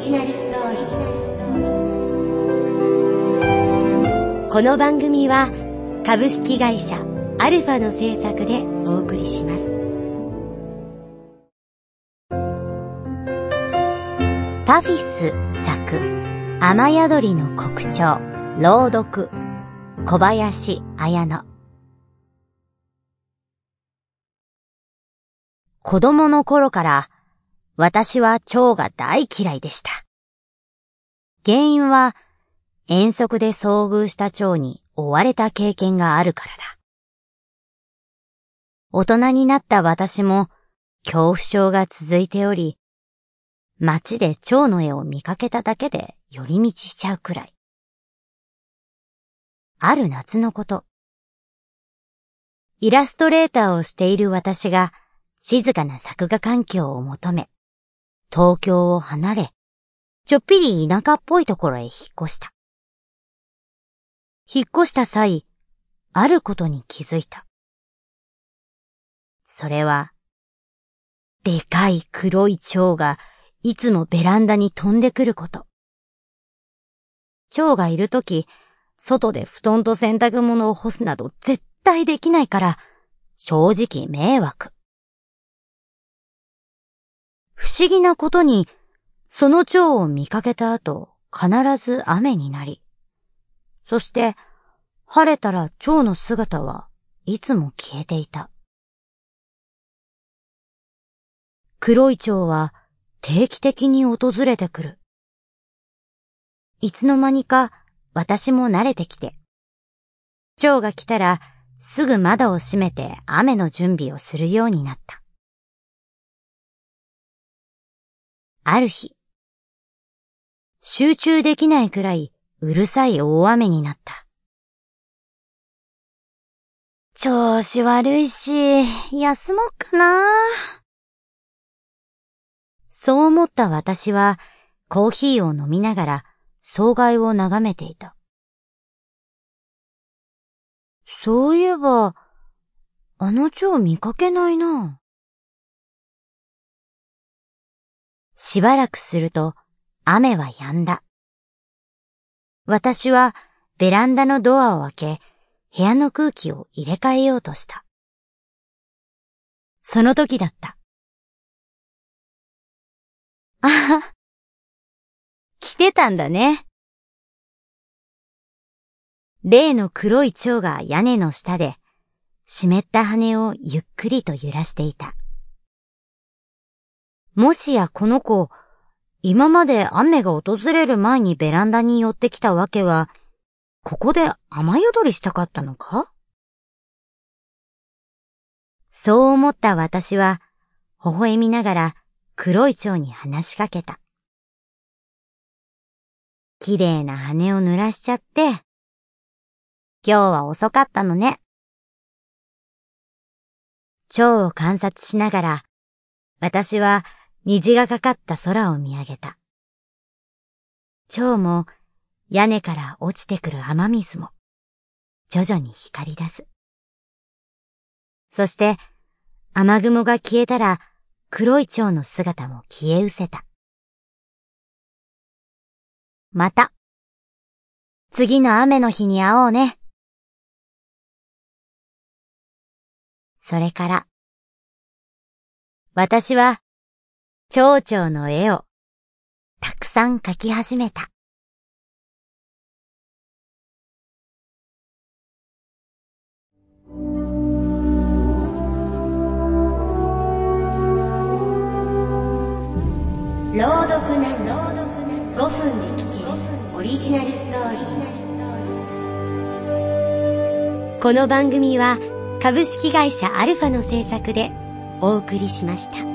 ジナルストーリー。この番組は株式会社アルファの制作でお送りします。タフィス作雨宿りの国鳥、朗読小林綾乃。子供の頃から私は蝶が大嫌いでした。原因は遠足で遭遇した蝶に追われた経験があるからだ。大人になった私も恐怖症が続いており、街で蝶の絵を見かけただけで寄り道しちゃうくらい。ある夏のこと、イラストレーターをしている私が静かな作画環境を求め、東京を離れ、ちょっぴり田舎っぽいところへ引っ越した。引っ越した際、あることに気づいた。それは、でかい黒い蝶がいつもベランダに飛んでくること。蝶がいるとき、外で布団と洗濯物を干すなど絶対できないから、正直迷惑。不思議なことに、その蝶を見かけた後、必ず雨になり、そして晴れたら蝶の姿はいつも消えていた。黒い蝶は定期的に訪れてくる。いつの間にか私も慣れてきて、蝶が来たらすぐ窓を閉めて雨の準備をするようになった。ある日、集中できないくらいうるさい大雨になった。調子悪いし、休もうかな。そう思った私はコーヒーを飲みながら草害を眺めていた。そういえば、あの蝶見かけないな。しばらくすると雨は止んだ。私はベランダのドアを開け、部屋の空気を入れ替えようとした。その時だった。あは、来てたんだね。例の黒い蝶が屋根の下で、湿った羽をゆっくりと揺らしていた。もしやこの子、今まで雨が訪れる前にベランダに寄ってきたわけは、ここで雨宿りしたかったのか？そう思った私は、微笑みながら黒い蝶に話しかけた。綺麗な羽を濡らしちゃって、今日は遅かったのね。蝶を観察しながら、私は虹がかかった空を見上げた。蝶も屋根から落ちてくる雨水も徐々に光り出す。そして雨雲が消えたら黒い蝶の姿も消え失せた。また次の雨の日に会おうね。それから私は蝶々の絵をたくさん描き始めた。朗読ね5分で聞けるオリジナルストーリー。この番組は株式会社アルファの制作でお送りしました。